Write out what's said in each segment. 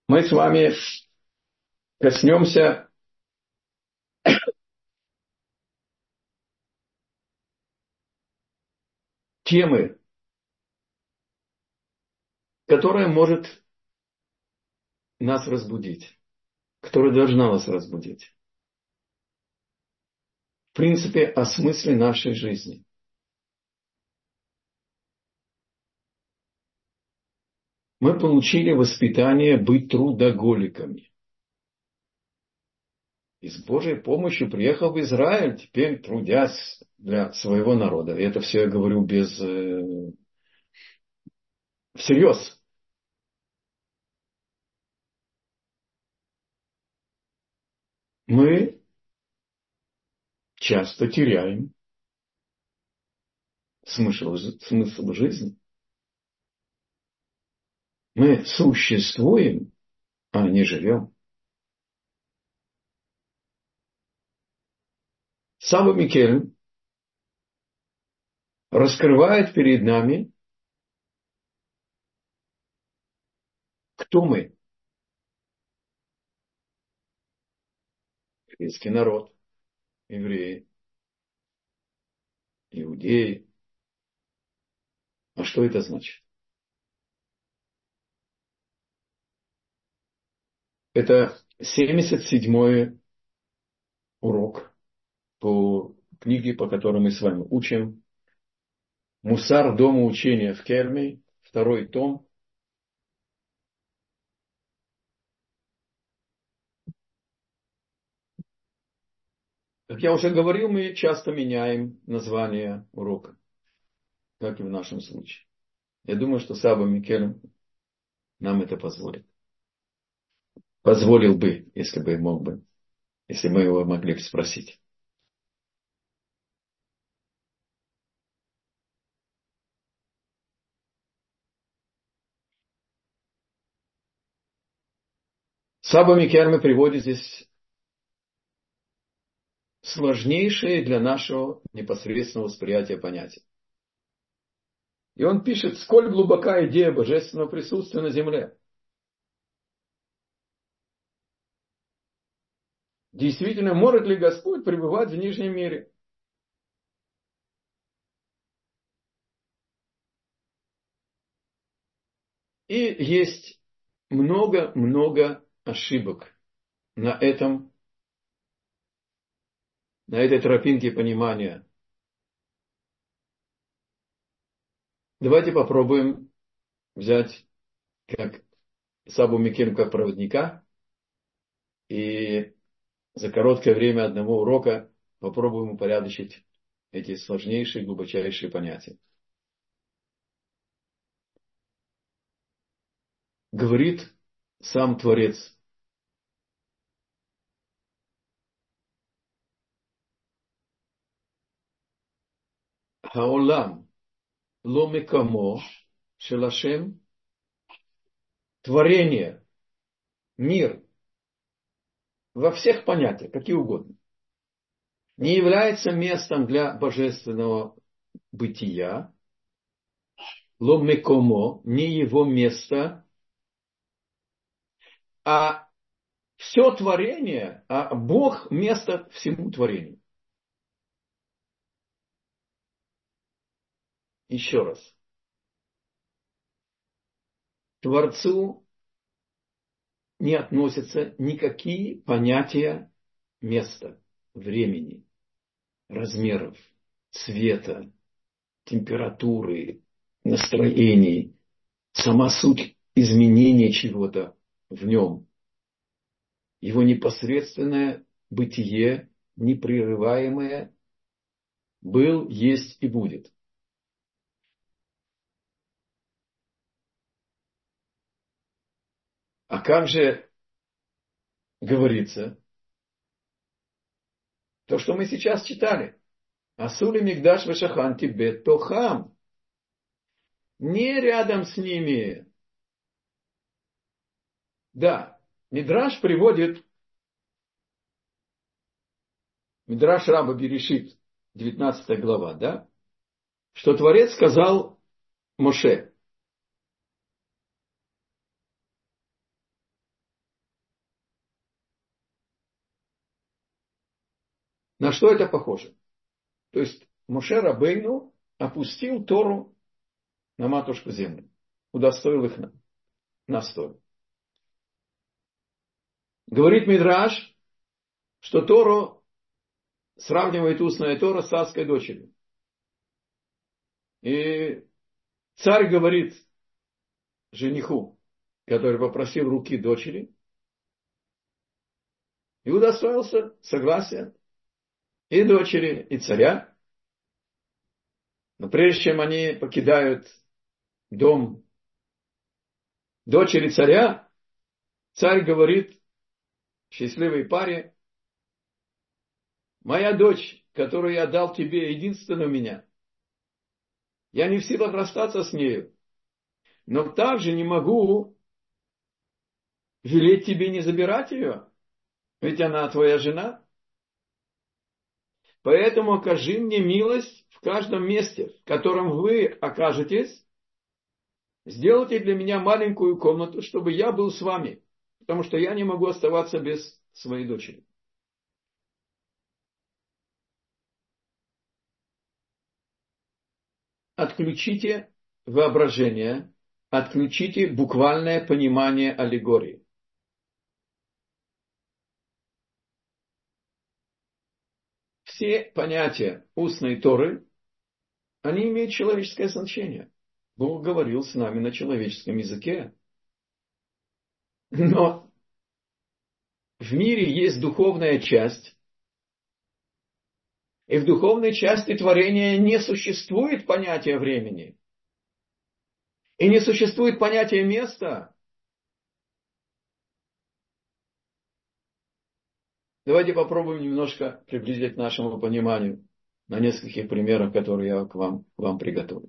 Мы с вами коснемся темы, которая может нас разбудить, которая должна вас разбудить. В принципе, о смысле нашей жизни. Мы получили воспитание быть трудоголиками. И с Божьей помощью приехал в Израиль, теперь трудясь для своего народа. И это все я говорю всерьез. Мы часто теряем смысл жизни. Мы существуем, а не живем. Саба Микель раскрывает перед нами, кто мы. Еврейский народ, евреи, иудеи. А что это значит? Это 77-й урок по книге, по которой мы с вами учим. Мусар дома учения в Кельме, 2-й том. Как я уже говорил, мы часто меняем название урока, как и в нашем случае. Я думаю, что Саба Микель нам это позволит. Позволил бы, если бы мог бы, если мы его могли бы спросить. Саба Микельме приводит здесь сложнейшие для нашего непосредственного восприятия понятия. И он пишет, сколь глубока идея божественного присутствия на земле. Действительно, может ли Господь пребывать в нижнем мире? И есть много ошибок на этой тропинке понимания. Давайте попробуем взять как Сабу Микель как проводника и за короткое время одного урока попробуем упорядочить эти сложнейшие, глубочайшие понятия. Говорит сам Творец. Хаолам ло мекамо шелашем. Творение, мир, во всех понятиях, какие угодно, не является местом для божественного бытия. Ло мекомо, не его место, а все творение, а Бог место всему творению. Еще раз. Творцу не относятся никакие понятия места, времени, размеров, цвета, температуры, настроений, сама суть изменения чего-то в нем, его непосредственное бытие, непрерываемое, был, есть и будет. А как же говорится то, что мы сейчас читали? Асули мигдаш вешаханти бетохам. Не рядом с ними. Да, Мидраш приводит, Мидраш Раба Берешит, 19 глава, да, что Творец сказал Моше: На что это похоже? То есть Моше Рабейну опустил Тору на матушку землю, удостоил их на стол. Говорит Мидраш, что Тору сравнивает устная Тора с царской дочерью. И царь говорит жениху, который попросил руки дочери, и удостоился согласия и дочери, и царя. Но прежде чем они покидают дом дочери царя, царь говорит счастливой паре: моя дочь, которую я дал тебе, единственная у меня, я не в силах расстаться с нею, но также не могу велеть тебе не забирать ее, ведь она твоя жена. Поэтому окажи мне милость в каждом месте, в котором вы окажетесь. Сделайте для меня маленькую комнату, чтобы я был с вами, потому что я не могу оставаться без своей дочери. Отключите воображение, отключите буквальное понимание аллегории. Все понятия устной Торы, они имеют человеческое значение. Бог говорил с нами на человеческом языке. Но в мире есть духовная часть, и в духовной части творения не существует понятия времени. И не существует понятия места. Давайте попробуем немножко приблизить к нашему пониманию на нескольких примерах, которые я к вам приготовил.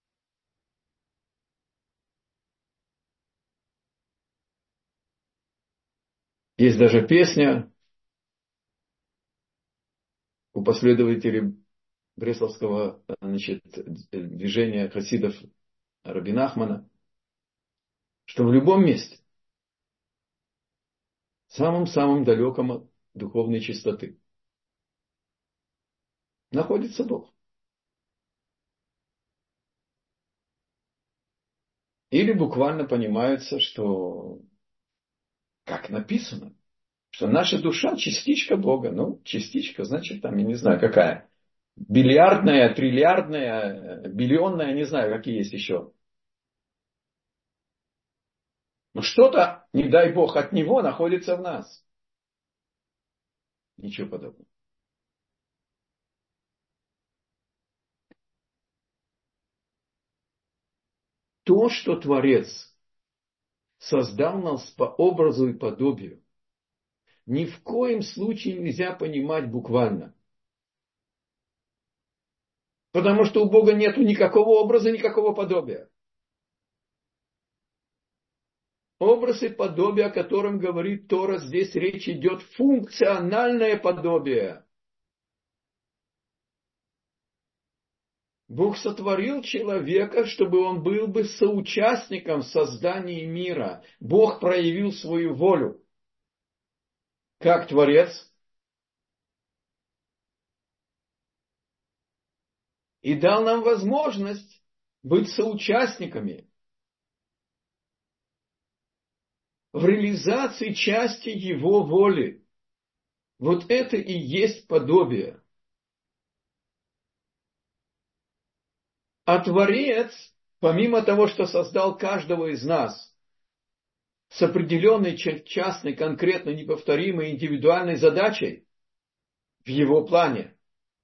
Есть даже песня у последователей Бресловского, движения хасидов Раби Нахмана, что в любом месте, самом-самом далеком от духовной чистоты, находится Бог. Или буквально понимается, что, как написано, что наша душа частичка Бога. Ну, частичка, значит, там, я не знаю, какая. Бильярдная, триллиардная, биллионная, не знаю, какие есть еще. Но что-то, не дай Бог, от него находится в нас. Ничего подобного. То, что Творец создал нас по образу и подобию, ни в коем случае нельзя понимать буквально. Потому что у Бога нет никакого образа, никакого подобия. Образ и подобие, о котором говорит Тора, здесь речь идет функциональное подобие. Бог сотворил человека, чтобы он был бы соучастником в создании мира. Бог проявил свою волю как Творец и дал нам возможность быть соучастниками в реализации части Его воли. Вот это и есть подобие. А Творец, помимо того, что создал каждого из нас с определенной частной, конкретной, неповторимой, индивидуальной задачей в Его плане,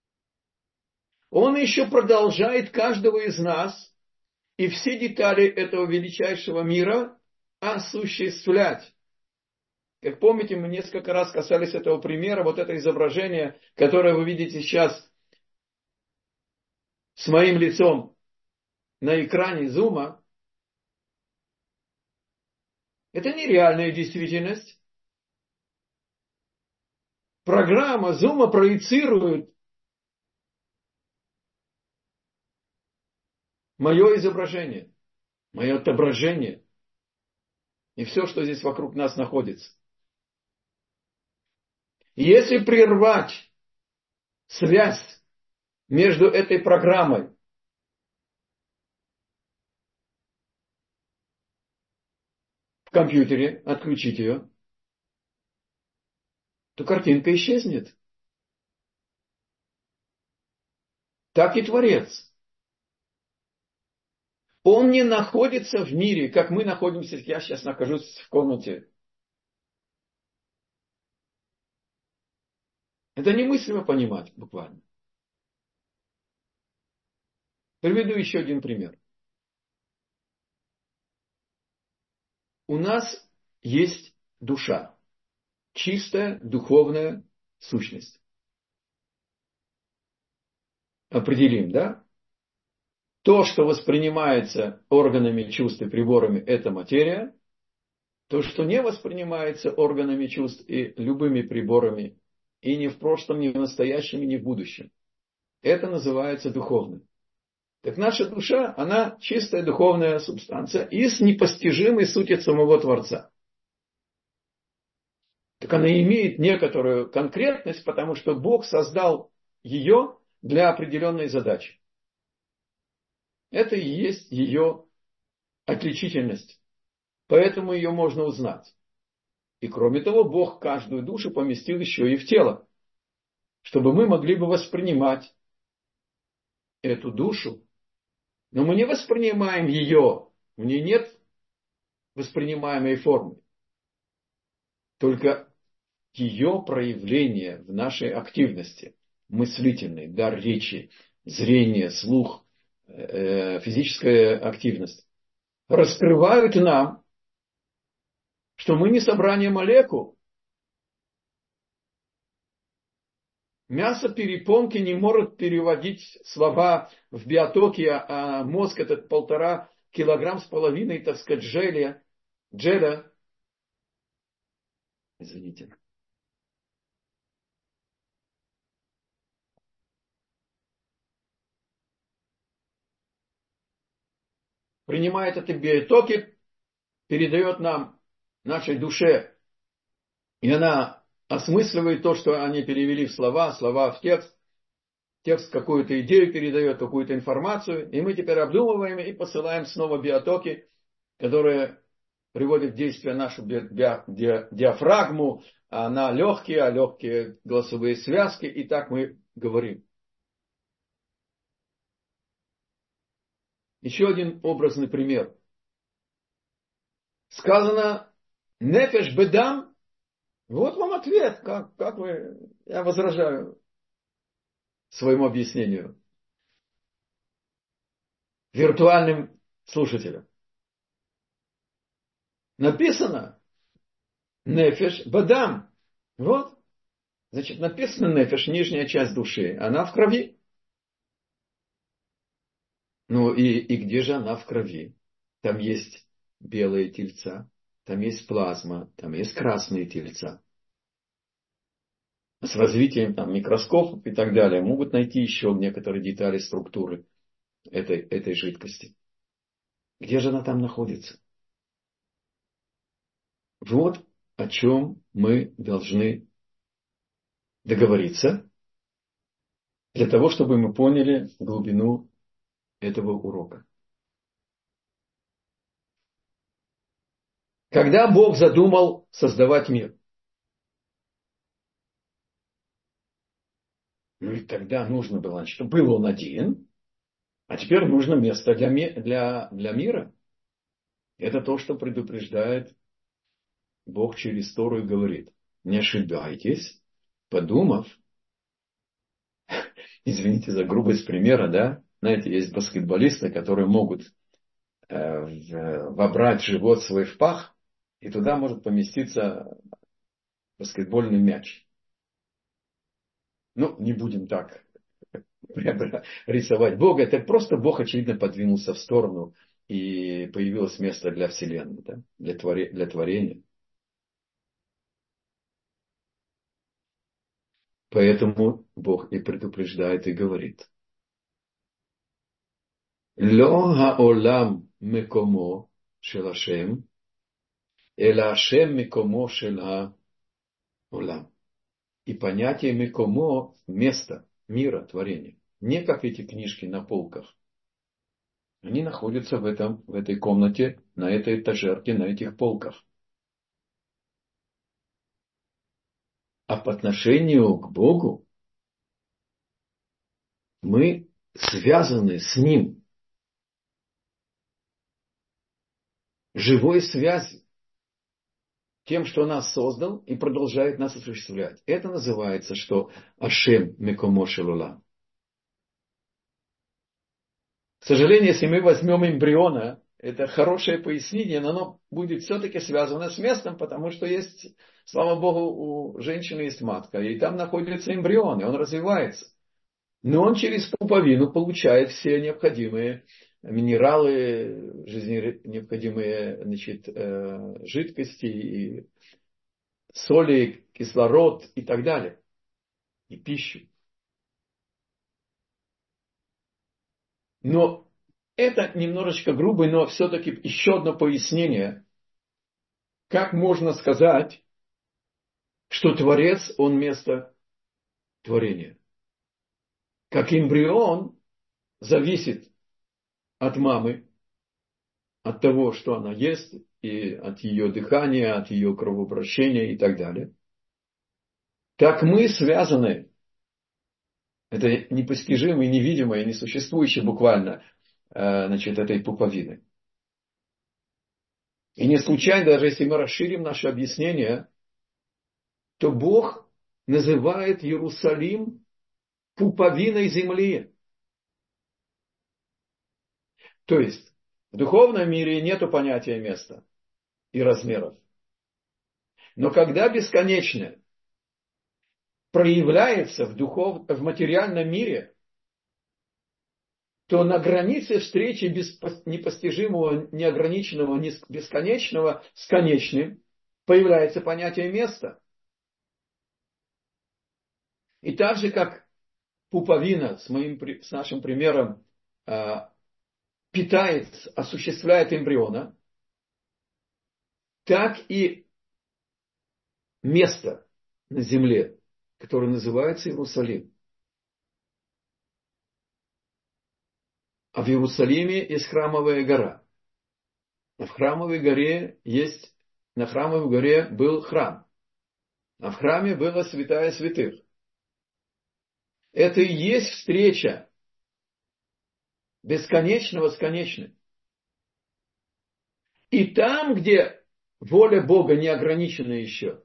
Он еще продолжает каждого из нас и все детали этого величайшего мира осуществлять. Как помните, мы несколько раз касались этого примера, вот это изображение, которое вы видите сейчас с моим лицом на экране зума, это нереальная действительность. Программа зума проецирует мое изображение, мое отображение и все, что здесь вокруг нас находится. Если прервать связь между этой программой в компьютере, отключить ее, то картинка исчезнет. Так и Творец. Он не находится в мире, как мы находимся. Я сейчас нахожусь в комнате. Это немыслимо понимать буквально. Приведу еще один пример. У нас есть душа. Чистая духовная сущность. Определим, да? То, что воспринимается органами чувств и приборами, это материя. То, что не воспринимается органами чувств и любыми приборами, и ни в прошлом, ни в настоящем, и ни в будущем, это называется духовным. Так наша душа, она чистая духовная субстанция и с непостижимой сутью самого Творца. Так она имеет некоторую конкретность, потому что Бог создал ее для определенной задачи. Это и есть ее отличительность. Поэтому ее можно узнать. И кроме того, Бог каждую душу поместил еще и в тело, чтобы мы могли бы воспринимать эту душу. Но мы не воспринимаем ее, в ней нет воспринимаемой формы. Только ее проявление в нашей активности, мыслительной, дар речи, зрение, слух, физическая активность, раскрывают нам, что мы не собрание молекул. Мясо перепонки не может переводить слова в биотоке, а мозг этот 1,5 килограмм с половиной, так сказать, джеля, извините, принимает эти биотоки, передает нам, нашей душе, и она осмысливает то, что они перевели в слова, слова в текст, текст какую-то идею передает, какую-то информацию, и мы теперь обдумываем и посылаем снова биотоки, которые приводят в действие нашу диафрагму, на легкие, а легкие голосовые связки, и так мы говорим. Еще один образный пример. Сказано «нефеш бедам». Вот вам ответ. Как вы... Я возражаю своему объяснению виртуальным слушателям. Написано «нефеш бедам». Вот. Значит, написано «нефеш», нижняя часть души. Она в крови. Ну и где же она в крови? Там есть белые тельца, там есть плазма, там есть красные тельца. С развитием там, микроскопов и так далее могут найти еще некоторые детали структуры этой жидкости. Где же она там находится? Вот о чем мы должны договориться для того, чтобы мы поняли глубину этого урока. Когда Бог задумал создавать мир, ну и тогда нужно было, чтобы был он один, а теперь нужно место для мира. Это то, что предупреждает Бог через Тору и говорит. Не ошибайтесь, подумав, извините за грубость примера, да, знаете, есть баскетболисты, которые могут вобрать живот свой в пах, и туда может поместиться баскетбольный мяч. Ну, не будем так рисовать Бога. Это просто Бог, очевидно, подвинулся в сторону, и появилось место для Вселенной, да, для творения. Поэтому Бог и предупреждает и говорит. Ло хаолам мекомо шел Ашем, эла Ашем мекомо шел хаолам. И понятие мекомо – место. мира, творения. Не как эти книжки на полках. Они находятся в этой комнате, на этой этажерке, на этих полках. А по отношению к Богу мы связаны с Ним. Живой связью. Тем, что нас создал и продолжает нас осуществлять. Это называется, что Ашем Мекомо шел олам. К сожалению, если мы возьмем эмбриона, это хорошее пояснение, но оно будет все-таки связано с местом, потому что есть, слава Богу, у женщины есть матка, и там находится эмбрион, и он развивается. Но он через пуповину получает все необходимые минералы, жизненно необходимые, значит, жидкости, и соли, кислород и так далее, и пищу. Но это немножечко грубо, но все-таки еще одно пояснение, как можно сказать, что Творец, он место творения. Как эмбрион зависит от мамы, от того, что она ест, и от ее дыхания, от ее кровообращения и так далее. Так мы связаны, это непостижимое, невидимое, несуществующее буквально, значит, этой пуповины. И не случайно, даже если мы расширим наше объяснение, то Бог называет Иерусалим пуповиной земли. То есть в духовном мире нет понятия места и размеров. Но когда бесконечное проявляется в материальном мире, то на границе встречи непостижимого, неограниченного, бесконечного с конечным появляется понятие места. И так же, как пуповина, с нашим примером, питает, осуществляет эмбриона, так и место на земле, которое называется Иерусалим. А в Иерусалиме есть храмовая гора. А на храмовой горе был храм. А в храме была святая святых. Это и есть встреча бесконечного с конечным. И там, где воля Бога не ограничена еще,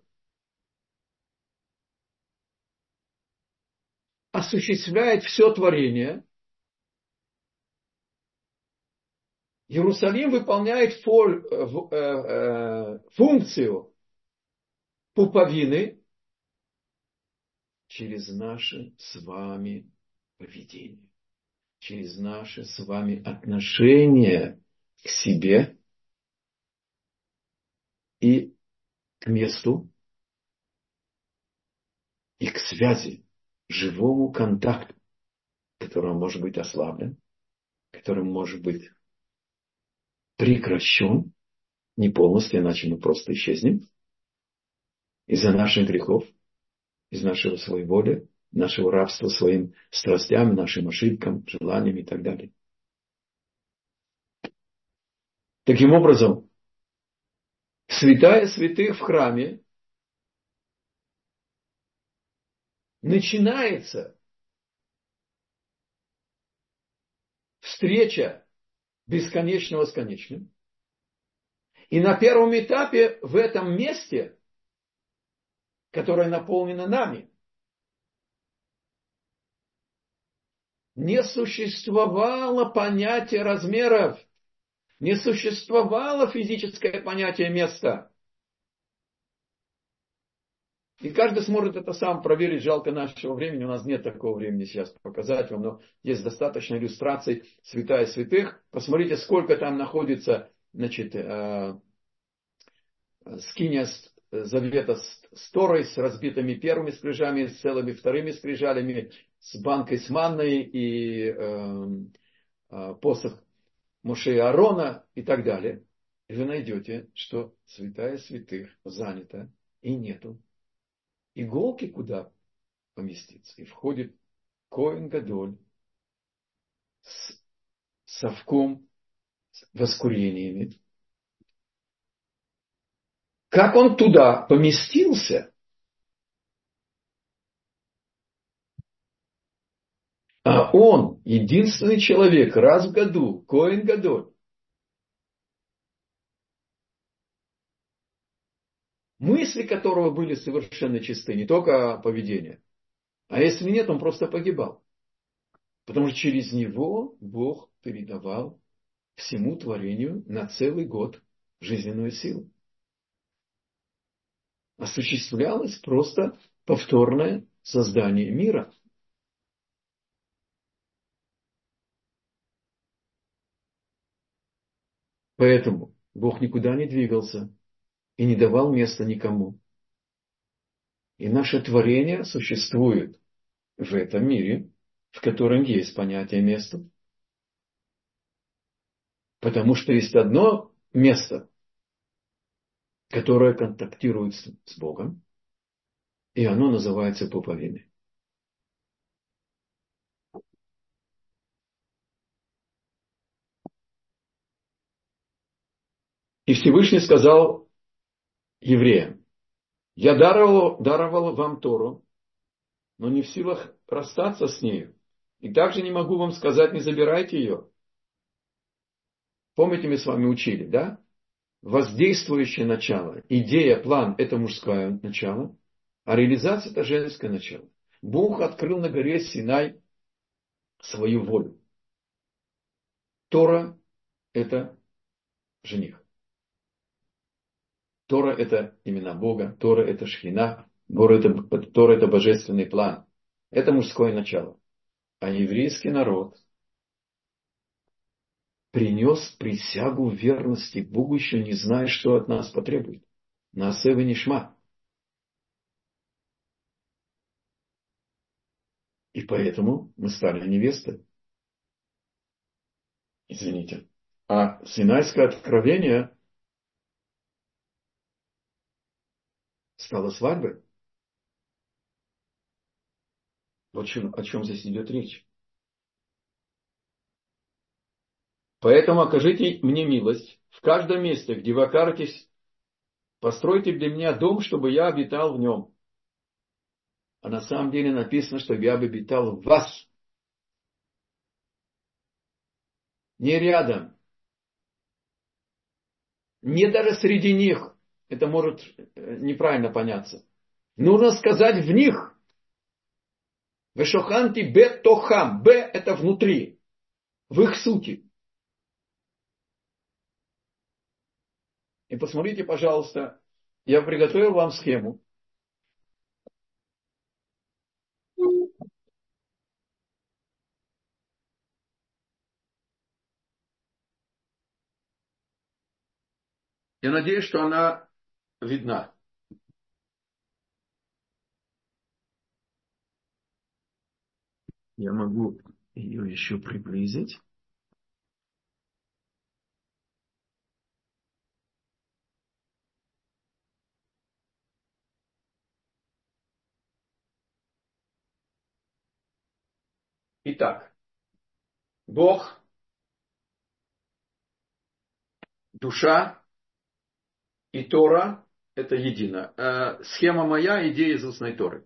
осуществляет все творение, Иерусалим выполняет функцию пуповины через наше с вами поведение, через наше с вами отношение к себе и к месту, и к связи, живому контакту, который может быть ослаблен, который может быть прекращен, не полностью, иначе мы просто исчезнем из-за наших грехов, из нашего своеволия, нашего рабства своим страстям, нашим ошибкам, желаниям и так далее. Таким образом, святая святых в храме начинается встреча бесконечного с конечным. И на первом этапе в этом месте, которое наполнено нами, не существовало понятия размеров, не существовало физическое понятие места. И каждый сможет это сам проверить. Жалко нашего времени. У нас нет такого времени сейчас показать вам. Но есть достаточно иллюстраций святая святых. Посмотрите, сколько там находится, значит, скиния завета с Торой, с разбитыми первыми скрижами, с целыми вторыми скрижалями, с банкой с манной и посох Моше и Аарона и так далее. И вы найдете, что святая святых занята и нету иголки, куда поместиться. И входит Коэн Гадоль с совком, воскурениями. Как он туда поместился, а он единственный человек раз в году, Коэн Гадоль, мысли которого были совершенно чисты, не только поведение. А если нет, он просто погибал. Потому что через него Бог передавал всему творению на целый год жизненную силу. Осуществлялось просто повторное создание мира. Поэтому Бог никуда не двигался и не давал места никому. И наше творение существует в этом мире, в котором есть понятие места. Потому что есть одно место, которое контактирует с Богом, и оно называется пуповиной. И Всевышний сказал евреям: я даровал вам Тору, но не в силах расстаться с нею. И также не могу вам сказать, не забирайте ее. Помните, мы с вами учили, да? Воздействующее начало, идея, план – это мужское начало, а реализация – это женское начало. Бог открыл на горе Синай свою волю. Тора – это жених. Тора – это имена Бога, Тора – это Шхина, Тора – это божественный план. Это мужское начало. А еврейский народ принес присягу верности Богу, еще не зная, что от нас потребует. Наасев нишма. И поэтому мы стали невестой. Извините. А Синайское откровение стало свадьбой. Вот о чем здесь идет речь. Поэтому окажите мне милость в каждом месте, где вы окажетесь, постройте для меня дом, чтобы я обитал в нем. А на самом деле написано, что я обитал в вас. Не рядом. Не даже среди них. Это может неправильно поняться. Нужно сказать в них. Вешоханти бе тохам. Б это внутри. В их сути. И посмотрите, пожалуйста. Я приготовил вам схему. Я надеюсь, что она видна. Я могу ее еще приблизить. Итак, Бог, душа и Тора – это едино. Схема моя – идея из устной Торы.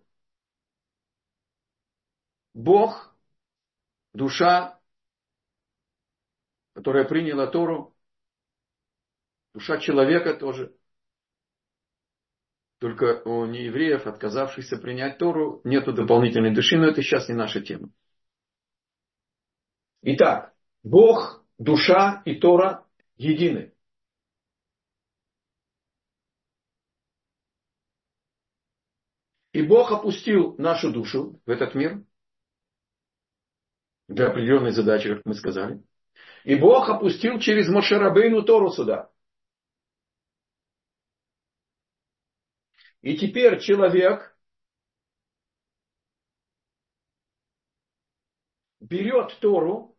Бог, душа, которая приняла Тору, душа человека тоже. Только у неевреев, отказавшихся принять Тору, нету дополнительной души, но это сейчас не наша тема. Итак, Бог, душа и Тора едины. И Бог опустил нашу душу в этот мир для определенной задачи, как мы сказали. И Бог опустил через Моше Рабейну Тору сюда. И теперь человек берет Тору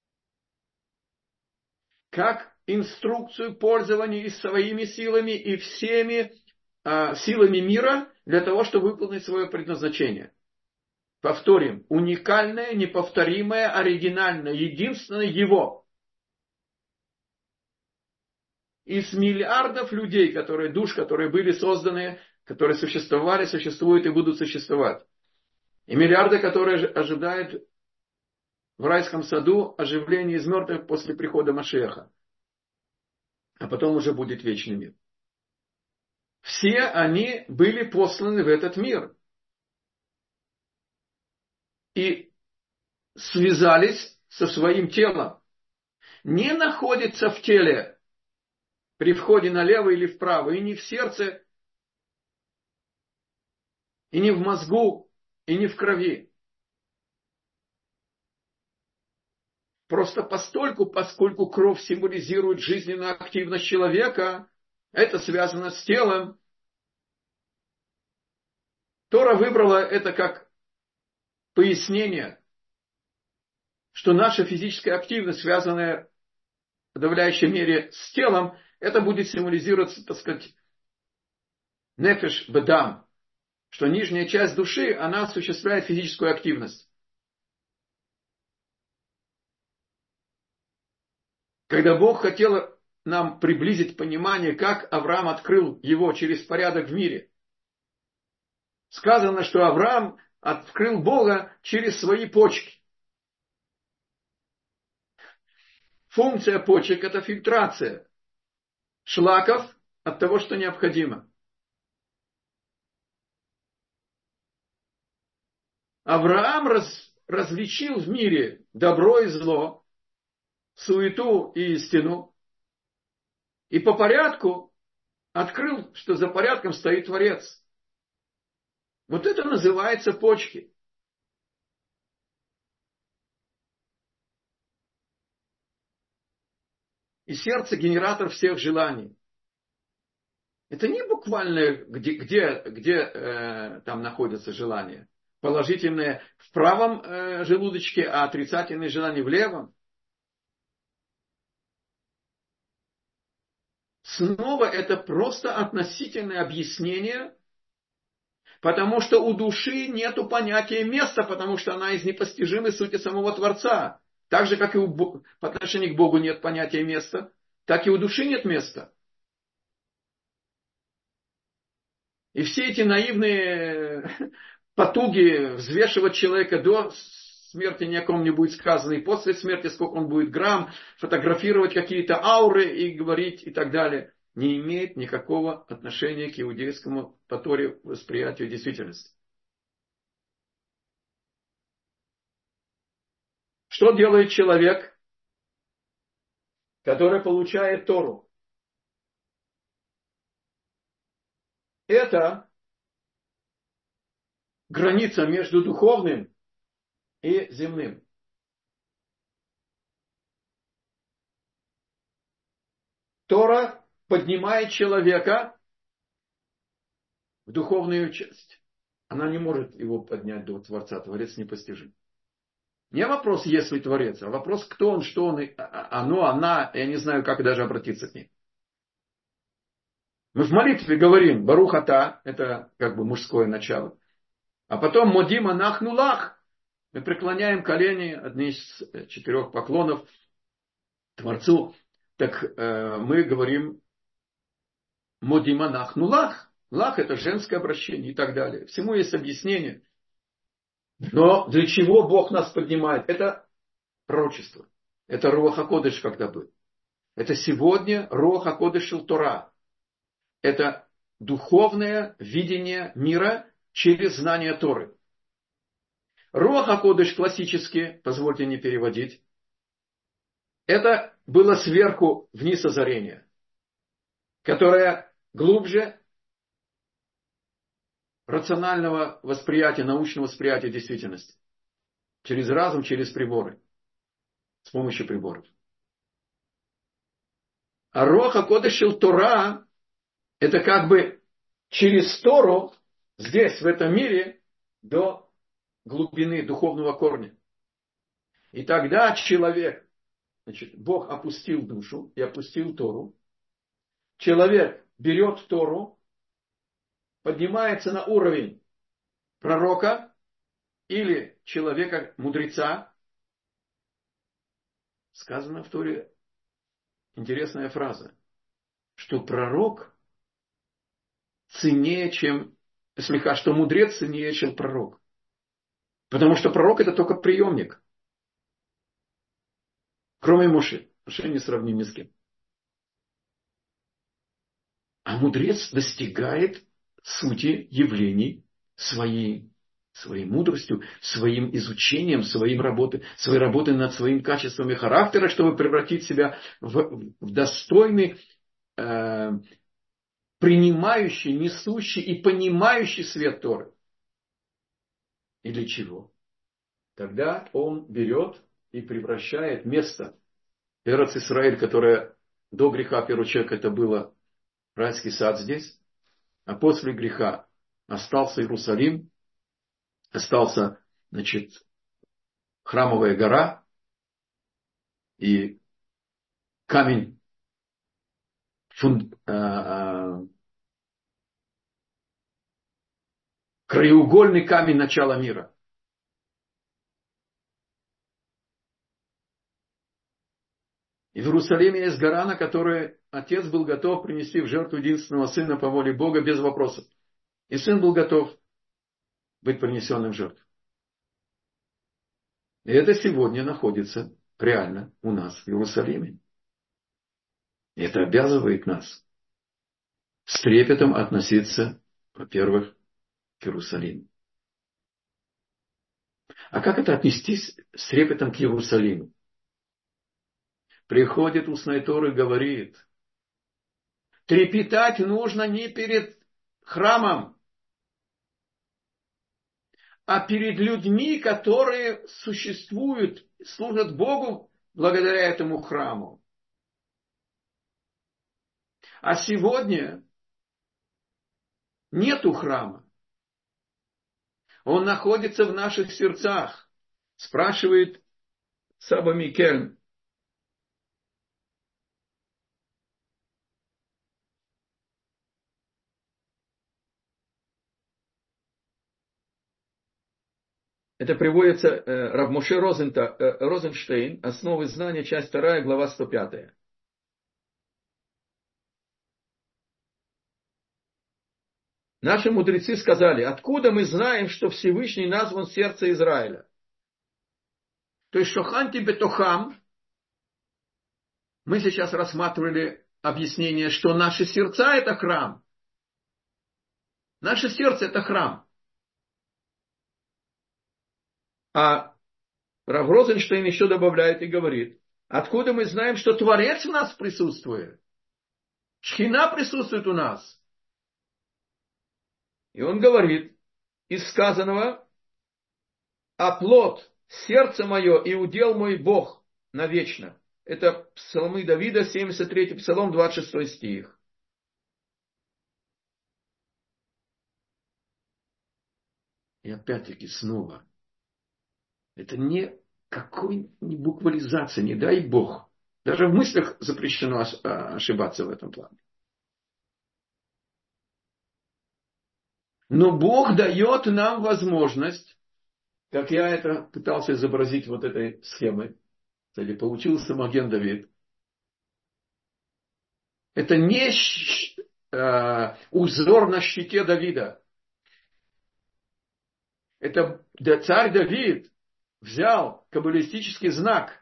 как инструкцию пользования и своими силами, и всеми силами мира для того, чтобы выполнить свое предназначение. Повторим, уникальное, неповторимое, оригинальное, единственное Его. Из миллиардов людей, душ, которые были созданы, которые существовали, существуют и будут существовать. И миллиарды, которые ожидают в райском саду оживления из мертвых после прихода Машеха. А потом уже будет вечный мир. Все они были посланы в этот мир. И связались со своим телом. Не находится в теле при входе налево или вправо, и не в сердце, и не в мозгу, и не в крови. Просто поскольку кровь символизирует жизненную активность человека, это связано с телом. Тора выбрала это как пояснение, что наша физическая активность, связанная в подавляющей мере с телом, это будет символизироваться, так сказать, нефеш бедам, что нижняя часть души, она осуществляет физическую активность. Когда Бог хотел нам приблизить понимание, как Авраам открыл его через порядок в мире, сказано, что Авраам открыл Бога через свои почки. Функция почек – это фильтрация шлаков от того, что необходимо. Авраам различил в мире добро и зло, суету и истину, и по порядку открыл, что за порядком стоит Творец. Вот это называется почки. И сердце – генератор всех желаний. Это не буквально, где там находятся желания. Положительные в правом желудочке, а отрицательные желания в левом. Снова это просто относительное объяснение, потому что у души нет понятия места, потому что она из непостижимой сути самого Творца. Так же, как и по отношению к Богу нет понятия места, так и у души нет места. И все эти наивные потуги взвешивать человека до смерти, ни о ком не будет сказано, и после смерти, сколько он будет грамм, фотографировать какие-то ауры и говорить и так далее, не имеет никакого отношения к иудейскому по Торе восприятию действительности. Что делает человек, который получает Тору? Это граница между духовным и земным. Тора поднимает человека в духовную часть. Она не может его поднять до Творца. Творец непостижим. Не вопрос, есть ли Творец, а вопрос, кто он, что он, оно, она. Я не знаю, как даже обратиться к ней. Мы в молитве говорим Барух ата, это как бы мужское начало. А потом Модим анахну лах. Мы преклоняем колени, одни из 4 поклонов Творцу. Так мы говорим Модим анахну лах. Лах это женское обращение и так далее. Всему есть объяснение. Но для чего Бог нас поднимает? Это пророчество. Это Руах ха-Кодеш когда был. Это сегодня Руах ха-Кодеш Тора. Это духовное видение мира через знание Торы. Руах ха-Кодеш классически, позвольте не переводить, это было сверху вниз озарение, которое глубже рационального восприятия, научного восприятия действительности. Через разум, через приборы. С помощью приборов. А Руах ха-Кодеш Тора это как бы через Тору здесь, в этом мире, до глубины духовного корня. И тогда человек, значит, Бог опустил душу и опустил Тору. Человек берет Тору, поднимается на уровень пророка, или человека-мудреца, сказано в Торе интересная фраза, что пророк ценнее, чем, что мудрец ценнее, чем пророк. Потому что пророк это только приемник. Кроме Моше. Моше не сравним ни с кем. А мудрец достигает сути явлений своей мудростью, своим изучением, своей работой над своим качествами характера, чтобы превратить себя в достойный, принимающий, несущий и понимающий свет Торы. И для чего? Тогда он берет и превращает место Эрец Исраэль, которое до греха первого человека это было райский сад здесь, а после греха остался Иерусалим, остался, храмовая гора и камень, краеугольный камень начала мира. И в Иерусалиме есть гора, на которой отец был готов принести в жертву единственного сына по воле Бога без вопросов. И сын был готов быть принесенным в жертву. И это сегодня находится реально у нас в Иерусалиме. И это обязывает нас с трепетом относиться, во-первых, к Иерусалиму. А как это отнестись с трепетом к Иерусалиму? Приходит устная Тора и говорит, трепетать нужно не перед храмом, а перед людьми, которые существуют, служат Богу благодаря этому храму. А сегодня нету храма. Он находится в наших сердцах. Спрашивает Саба Микель. Это приводится Рав Моше Розенштейн, «Основы знания», часть 2, глава 105. Наши мудрецы сказали, откуда мы знаем, что Всевышний назван сердце Израиля? То есть Шоханти Бетохам, мы сейчас рассматривали объяснение, что наши сердца это храм. Наше сердце это храм. А Рав Розенштейн еще добавляет и говорит, откуда мы знаем, что Творец в нас присутствует? Шхина присутствует у нас. И он говорит, из сказанного, оплот, сердце мое и удел мой Бог навечно. Это псалмы Давида, 73-й псалом, 26 стих. И опять-таки снова, это не какой ни буквализация, не дай Бог. Даже в мыслях запрещено ошибаться в этом плане. Но Бог дает нам возможность, как я это пытался изобразить вот этой схемой, или получился Маген Давид. Это не узор на щите Давида. Это царь Давид взял каббалистический знак,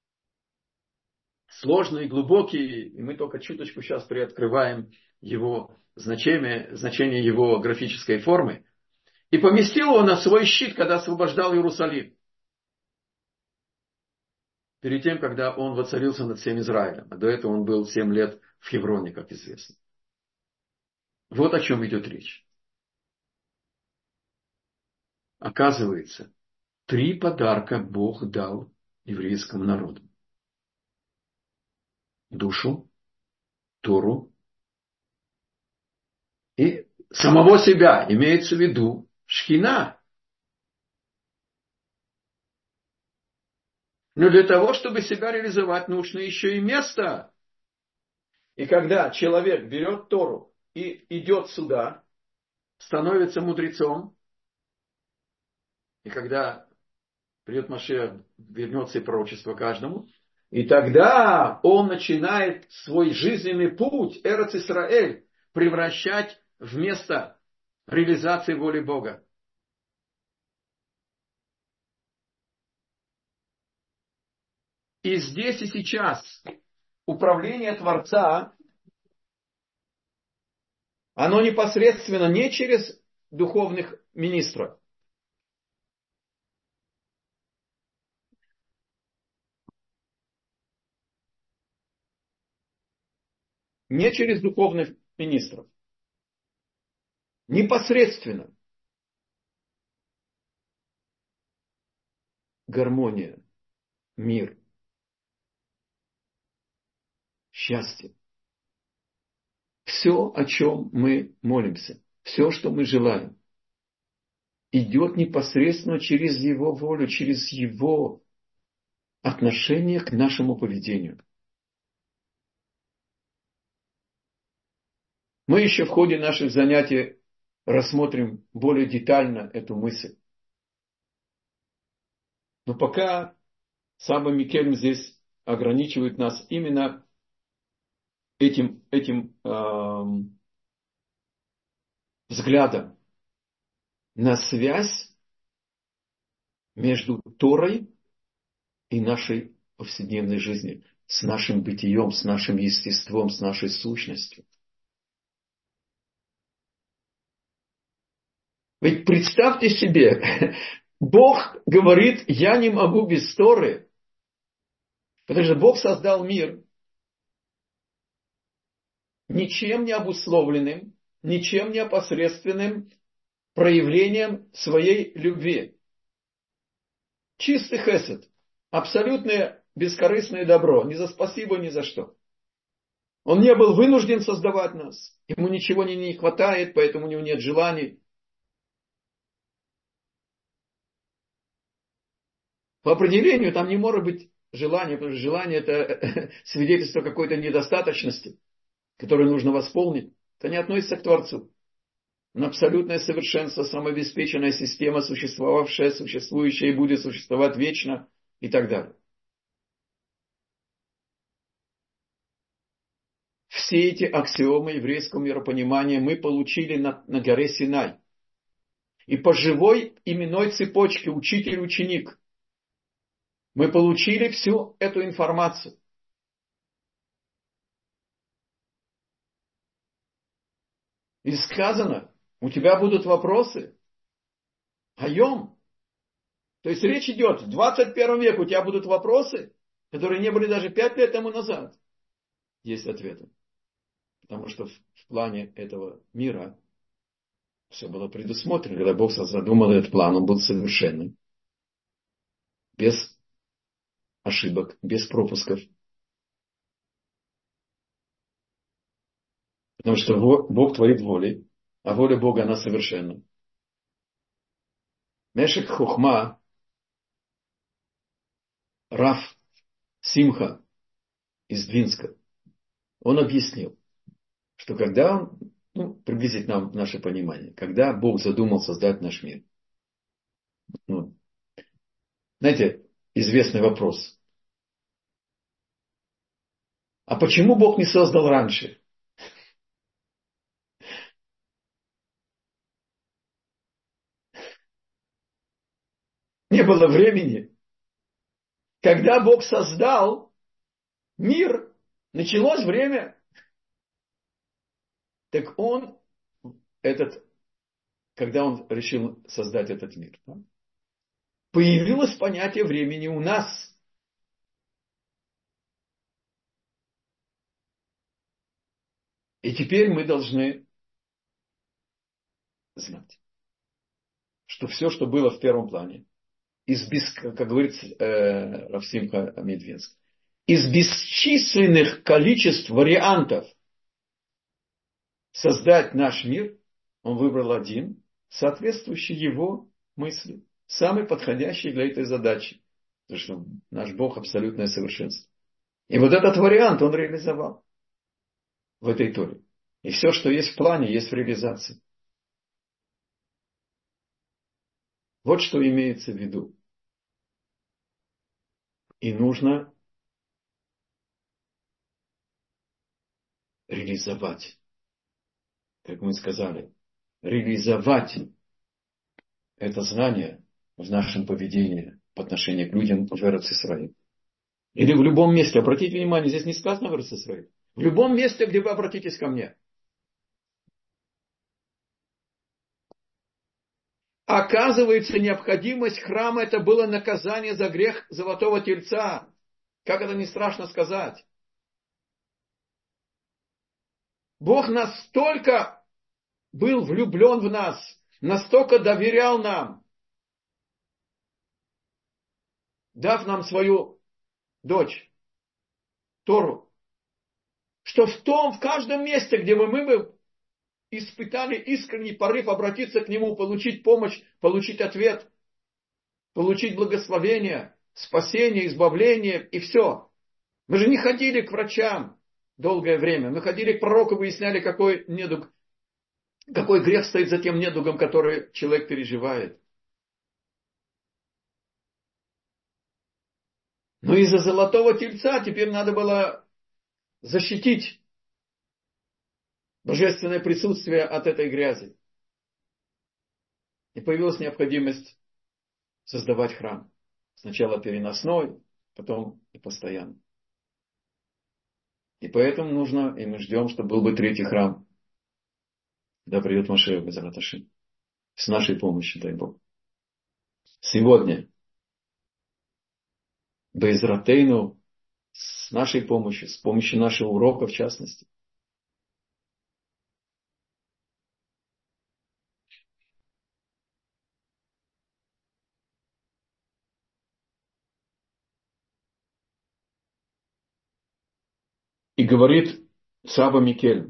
сложный, глубокий, и мы только чуточку сейчас приоткрываем его значение его графической формы, и поместил его на свой щит, когда освобождал Иерусалим. Перед тем, когда он воцарился над всем Израилем. А до этого он был 7 лет в Хевроне, как известно. Вот о чем идет речь. Оказывается, 3 подарка Бог дал еврейскому народу. Душу, Тору и самого себя, имеется в виду Шхина. Но для того, чтобы себя реализовать, нужно еще и место. И когда человек берет Тору и идет сюда, становится мудрецом, И когда придет Машиах, вернется и пророчество каждому. И тогда он начинает свой жизненный путь, Эрец Исраэль, превращать в место реализации воли Бога. И здесь и сейчас управление Творца, оно непосредственно не через духовных министров. Не через духовных министров. Непосредственно. Гармония, мир, счастье. Все, о чем мы молимся, все, что мы желаем, идет непосредственно через Его волю, через Его отношение к нашему поведению. Мы еще в ходе наших занятий рассмотрим более детально эту мысль. Но пока Саба Микельм здесь ограничивает нас именно этим взглядом на связь между Торой и нашей повседневной жизнью, с нашим бытием, с нашим естеством, с нашей сущностью. Ведь представьте себе, Бог говорит, я не могу без Торы, потому что Бог создал мир ничем не обусловленным, ничем не опосредственным проявлением своей любви. Чистый хесед, абсолютное бескорыстное добро, ни за спасибо, ни за что. Он не был вынужден создавать нас, ему ничего не хватает, поэтому у него нет желаний. По определению там не может быть желания, потому что желание это свидетельство какой-то недостаточности, которую нужно восполнить. Это не относится к Творцу. Он абсолютное совершенство, самообеспеченная система, существовавшая, существующая и будет существовать вечно и так далее. Все эти аксиомы еврейского миропонимания мы получили на горе Синай. И по живой именной цепочке учитель-ученик мы получили всю эту информацию. И сказано, у тебя будут вопросы. Айом. То есть речь идет, в 21 веке у тебя будут вопросы, которые не были даже 5 лет тому назад. Есть ответы. Потому что в плане этого мира все было предусмотрено. Когда Бог задумал этот план, он был совершенным. Без ошибок, без пропусков. Потому что Бог творит волей, а воля Бога, она совершенна. Мешек Хохма, Раф Симха из Двинска, он объяснил, что когда он, приблизительно наше понимание, когда Бог задумал создать наш мир, знаете, известный вопрос. А почему Бог не создал раньше? Не было времени. Когда Бог создал мир, началось время. Так он, когда он решил создать этот мир, появилось понятие времени у нас. И теперь мы должны знать, что все, что было в первом плане, как говорит Рав Симха Медвинск, из бесчисленных количеств вариантов создать наш мир, он выбрал один, соответствующий его мысли, самый подходящий для этой задачи. Потому что наш Бог абсолютное совершенство. И вот этот вариант он реализовал в этой Торе. И все, что есть в плане, есть в реализации. Вот что имеется в виду. И нужно реализовать, как мы сказали, реализовать это знание в нашем поведении по отношению к людям в Эрец-Исраиль. Или в любом месте. Обратите внимание, здесь не сказано в Эрец-Исраиль. В любом месте, где вы обратитесь ко мне. Оказывается, необходимость храма это было наказание за грех золотого тельца. Как это не страшно сказать. Бог настолько был влюблен в нас, настолько доверял нам, дав нам свою дочь, Тору, что в каждом месте, где мы бы испытали искренний порыв обратиться к Нему, получить помощь, получить ответ, получить благословение, спасение, избавление и все. Мы же не ходили к врачам долгое время. Мы ходили к пророку, выясняли, какой недуг, какой грех стоит за тем недугом, который человек переживает. Но из-за золотого тельца теперь надо было защитить божественное присутствие от этой грязи. И появилась необходимость создавать храм. Сначала переносной, потом и постоянный. И поэтому нужно, и мы ждем, чтобы был бы третий храм. Да придет Машиах Бе'эзрат Ашем. С нашей помощью, дай Бог. Сегодня Бе'эзратейну, с нашей помощью, с помощью нашего урока в частности. И говорит Саба Микель.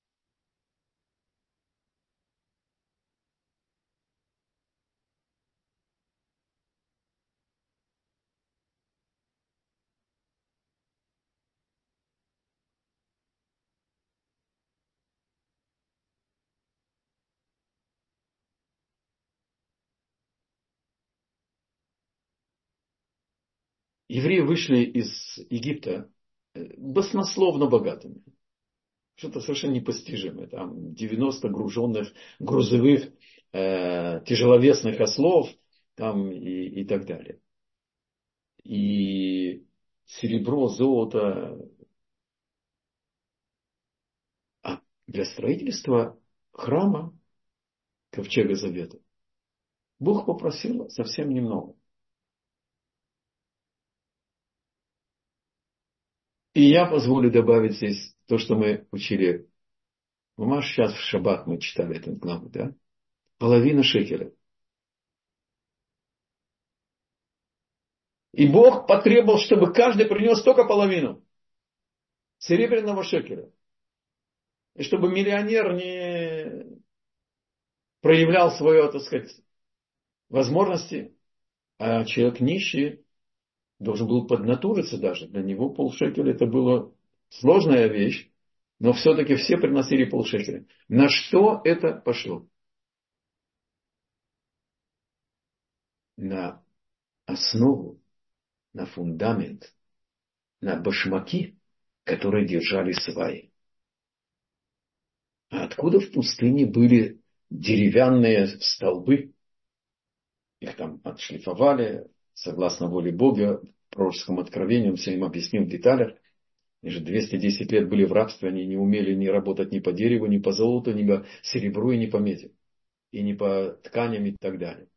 Евреи вышли из Египта баснословно богатыми. Что-то совершенно непостижимое. Там 90 груженных грузовых тяжеловесных ослов там, и так далее. И серебро, золото. А для строительства храма, ковчега Завета, Бог попросил совсем немного. И я позволю добавить здесь то, что мы учили. Мамаш, сейчас в шаббат мы читали эту главу, да? Половина шекеля. И Бог потребовал, чтобы каждый принес только половину серебряного шекеля. И чтобы миллионер не проявлял свое, так сказать, возможности, а человек нищий должен был поднатужиться даже. Для него полшекеля это была сложная вещь, но все-таки все приносили полшекеля. На что это пошло? На основу, на фундамент, на башмаки, которые держали сваи. А откуда в пустыне были деревянные столбы? Их там отшлифовали, согласно воле Бога, в пророческом откровении, он всем им объяснил в деталях. Они же 210 лет были в рабстве, они не умели ни работать ни по дереву, ни по золоту, ни по серебру и ни по меди. И ни по тканям и так далее.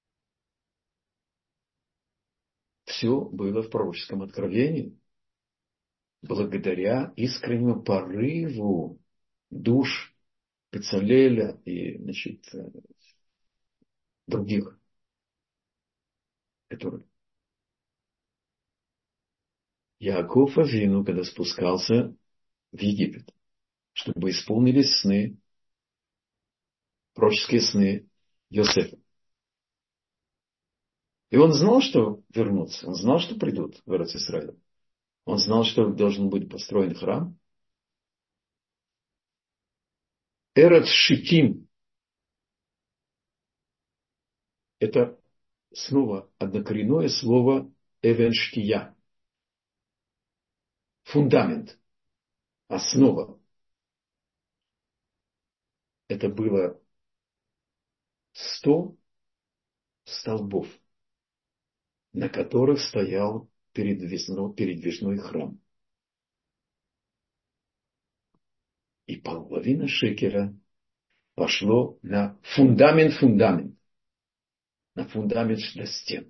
Все было в пророческом откровении. Благодаря искреннему порыву душ Бецалеля и, значит, других, которые Яаков Авину, когда спускался в Египет, чтобы исполнились сны, пророческие сны Йосефа. И он знал, что вернутся, он знал, что придут в Эрец-Исраиль. Он знал, что должен быть построен храм. Эрец Шитим – это снова однокоренное слово эвенштия. Фундамент, основа. Это было 100 столбов, на которых стоял передвижной храм. И половина шекеля пошло на фундамент, на фундамент для стен.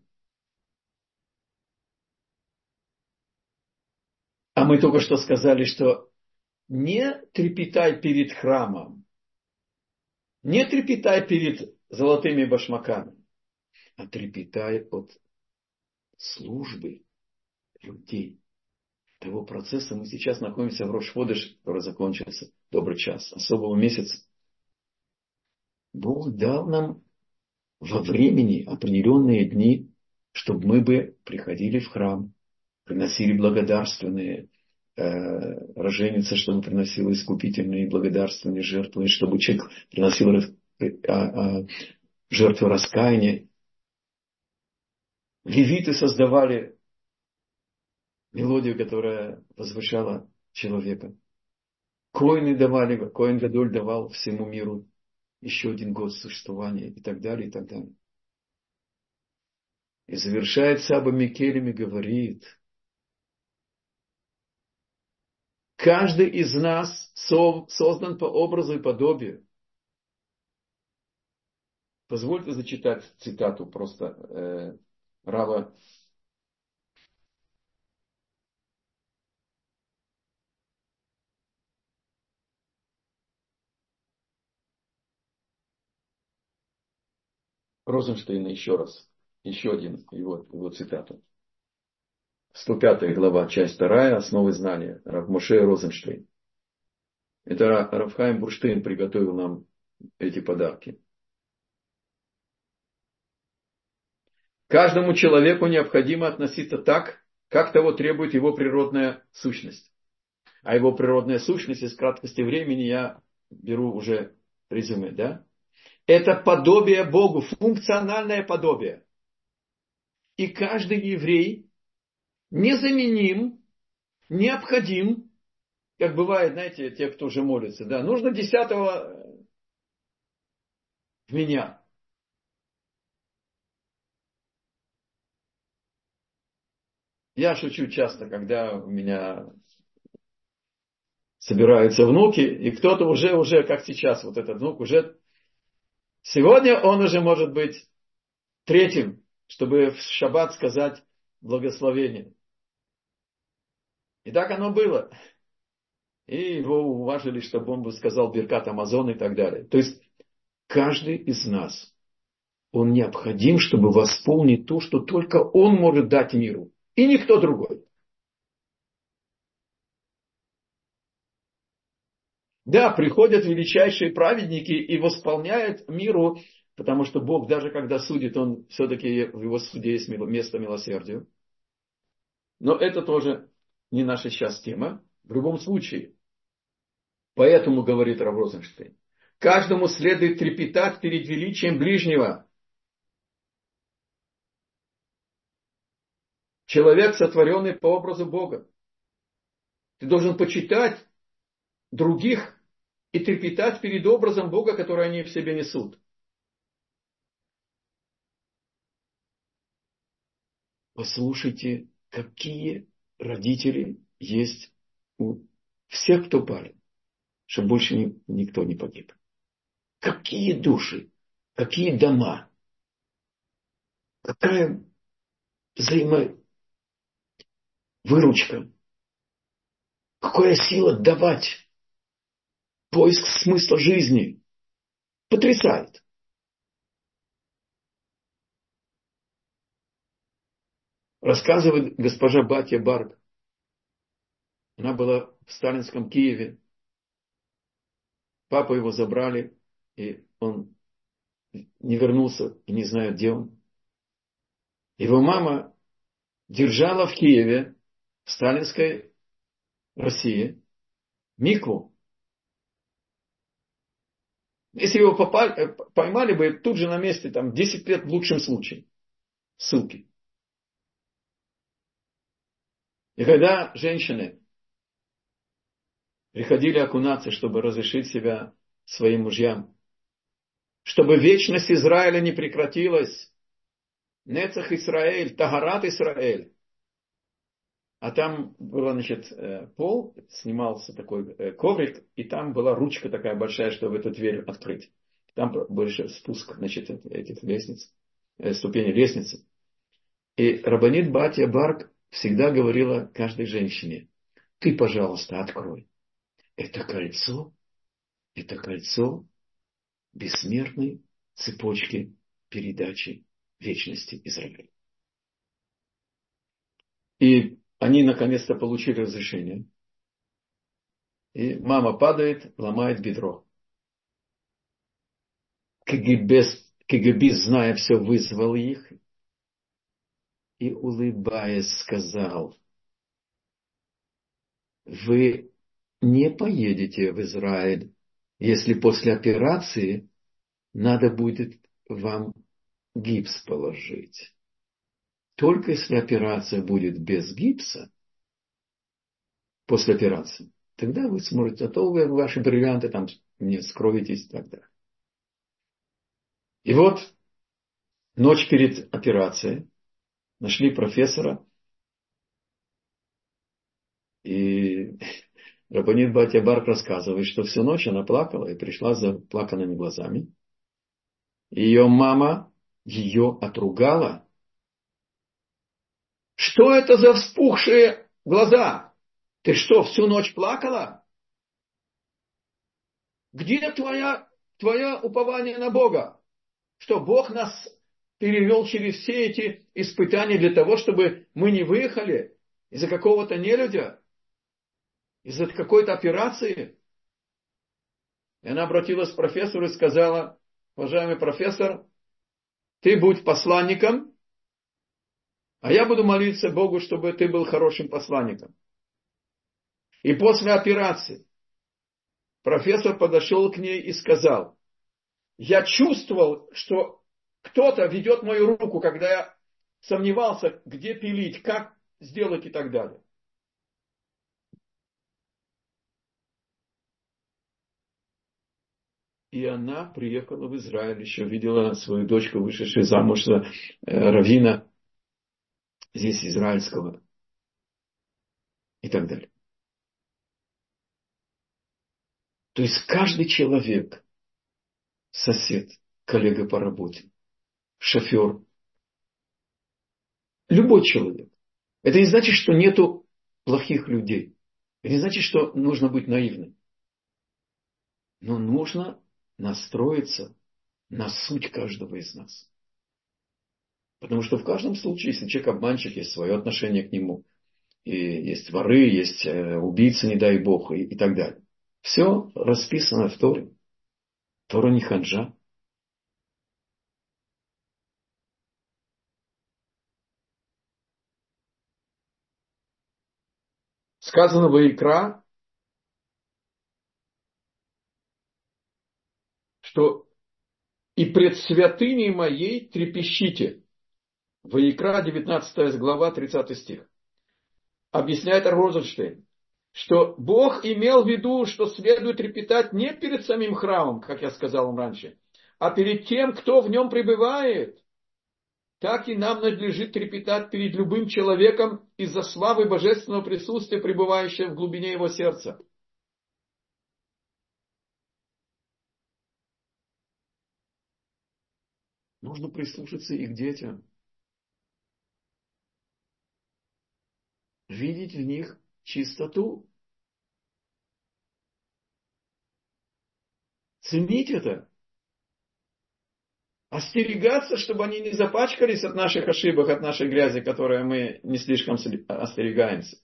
А мы только что сказали, что не трепетай перед храмом, не трепетай перед золотыми башмаками, а трепетай от службы людей. Того процесса мы сейчас находимся в Рош-Ходеш, который закончился. Добрый час, особого месяца. Бог дал нам во времени определенные дни, чтобы мы бы приходили в храм, приносили благодарственные роженицы, чтобы приносила искупительные благодарственные жертвы, чтобы человек приносил жертву раскаяния. Левиты создавали мелодию, которая возвышала человека. Коины давали, Коин Гадоль давал всему миру еще один год существования и так далее, и так далее. И завершает Саба Микелем и говорит: каждый из нас создан по образу и подобию. Позвольте зачитать цитату просто Рава Розенштейна еще раз. Еще один его цитату. 105 глава, часть 2, основы знания. Рав Моше Розенштейн. Это Рав Хаим Бурштейн приготовил нам эти подарки. Каждому человеку необходимо относиться так, как того требует его природная сущность. А его природная сущность, из краткости времени я беру уже резюме, да? Это подобие Богу, функциональное подобие. И каждый еврей незаменим, необходим, как бывает, знаете, те, кто уже молится, да, нужно 10-го в меня. Я шучу часто, когда у меня собираются внуки, и кто-то уже, как сейчас, вот этот внук, уже сегодня он уже может быть третьим, чтобы в шаббат сказать благословение. И так оно было. И его уважили, чтобы он бы сказал Биркат Амазон и так далее. То есть каждый из нас, он необходим, чтобы восполнить то, что только он может дать миру. И никто другой. Да, приходят величайшие праведники и восполняют миру, потому что Бог, даже когда судит, он все-таки в его суде есть место милосердию. Но это тоже не наша сейчас тема. В любом случае. Поэтому, говорит Рав Розенштейн, каждому следует трепетать перед величием ближнего. Человек, сотворенный по образу Бога. Ты должен почитать других и трепетать перед образом Бога, который они в себе несут. Послушайте, какие родители есть у всех, кто палит, чтобы больше никто не погиб. Какие души, какие дома, какая взаимовыручка, какая сила давать, поиск смысла жизни. Потрясает. Рассказывает госпожа Батья Барг. Она была в сталинском Киеве. Папу его забрали, и он не вернулся, и не знаю, где он. Его мама держала в Киеве, в сталинской России, микву. Если его поймали бы, тут же на месте, там, 10 лет в лучшем случае. ссылки. И когда женщины приходили окунаться, чтобы разрешить себя своим мужьям, чтобы вечность Израиля не прекратилась, Нецах Исраэль, Тагарат Исраэль, а там был, значит, пол, снимался такой коврик, и там была ручка такая большая, чтобы эту дверь открыть. Там больше спуск, значит, этих лестниц, ступеней лестницы. И Рабанит Батья Барк всегда говорила каждой женщине: ты, пожалуйста, открой. Это кольцо бессмертной цепочки передачи вечности Израиля. И они наконец-то получили разрешение. И мама падает, ломает бедро. КГБист, зная все, вызвал их и, улыбаясь, сказал: вы не поедете в Израиль, если после операции надо будет вам гипс положить. Только если операция будет без гипса, после операции, тогда вы сможете, а то вы ваши бриллианты там не скроетесь и так далее. И вот ночь перед операцией нашли профессора, и Рабанит Батья Барк рассказывает, что всю ночь она плакала и пришла с заплаканными глазами. Ее мама ее отругала. Что это за вспухшие глаза? Ты что, всю ночь плакала? Где твое упование на Бога? Что Бог нас перевел через все эти испытания для того, чтобы мы не выехали из-за какого-то нелюдя, из-за какой-то операции? И она обратилась к профессору и сказала: уважаемый профессор, ты будь посланником, а я буду молиться Богу, чтобы ты был хорошим посланником. И после операции профессор подошел к ней и сказал: я чувствовал, что кто-то ведет мою руку, когда я сомневался, где пилить, как сделать и так далее. И она приехала в Израиль, еще видела свою дочку, вышедшую замуж за раввина здесь израильского и так далее. То есть каждый человек, сосед, коллега по работе, шофер, любой человек. Это не значит, что нету плохих людей. Это не значит, что нужно быть наивным. Но нужно настроиться на суть каждого из нас. Потому что в каждом случае, если человек обманщик, есть свое отношение к нему. И есть воры, есть убийцы, не дай бог, и так далее. Все расписано в Торе. Тора не ханжа. Сказано в Икра, что и пред святыней моей трепещите. Ваикра, 19 глава, 30 стих. Объясняет Розенштейн, что Бог имел в виду, что следует трепетать не перед самим храмом, как я сказал вам раньше, а перед тем, кто в нем пребывает. Так и нам надлежит трепетать перед любым человеком из-за славы божественного присутствия, пребывающего в глубине его сердца. Нужно прислушаться и к детям. Видеть в них чистоту. Ценить это. Остерегаться, чтобы они не запачкались от наших ошибок, от нашей грязи, которой мы не слишком остерегаемся.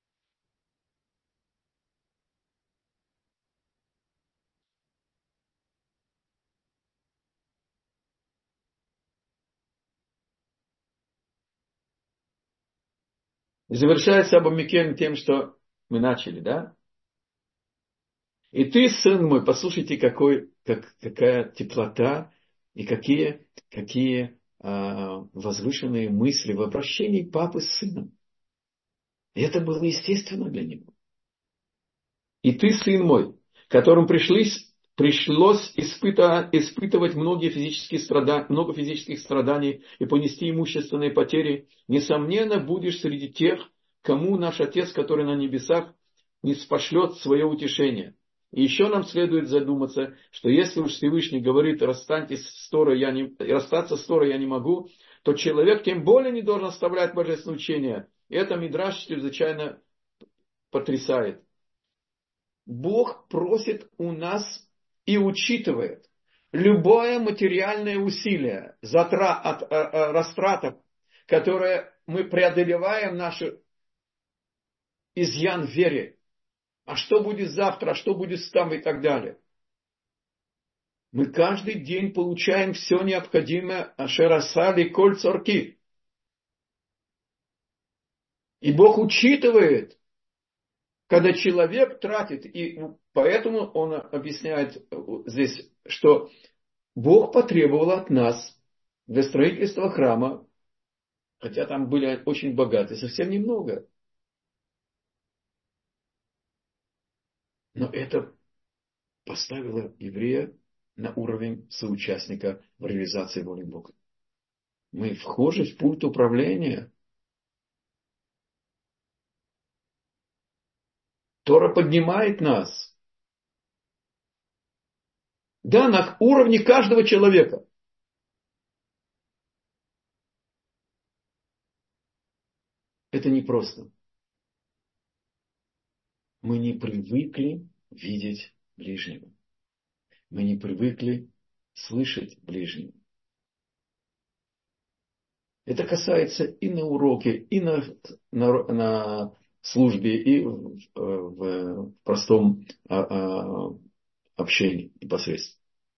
И завершается Абба Микель тем, что мы начали, да? И ты, сын мой, послушайте, какая теплота и какие возвышенные мысли в обращении папы с сыном. И это было естественно для него. И ты, сын мой, которым пришлось испытывать много физических страданий и понести имущественные потери, несомненно, будешь среди тех, кому наш Отец, который на небесах, не спошлет свое утешение. И еще нам следует задуматься, что если уж Всевышний говорит, расстаться с Торой я не могу, то человек тем более не должен оставлять божественное учение. И это Мидраш чрезвычайно потрясает. Бог просит у нас и учитывает любое материальное усилие, растрата, которое мы преодолеваем наш изъян в вере. А что будет завтра, а что будет там и так далее. Мы каждый день получаем все необходимое ашерасали коль цорки. И Бог учитывает, когда человек тратит, и поэтому он объясняет здесь, что Бог потребовал от нас для строительства храма, хотя там были очень богаты, совсем немного. Но это поставило еврея на уровень соучастника в реализации воли Бога. Мы вхожи в пульт управления. Тора поднимает нас. Да, на уровне каждого человека. Это непросто. Мы не привыкли видеть ближнего. Мы не привыкли слышать ближнего. Это касается и на уроке, и на службе, и в простом общении непосредственно.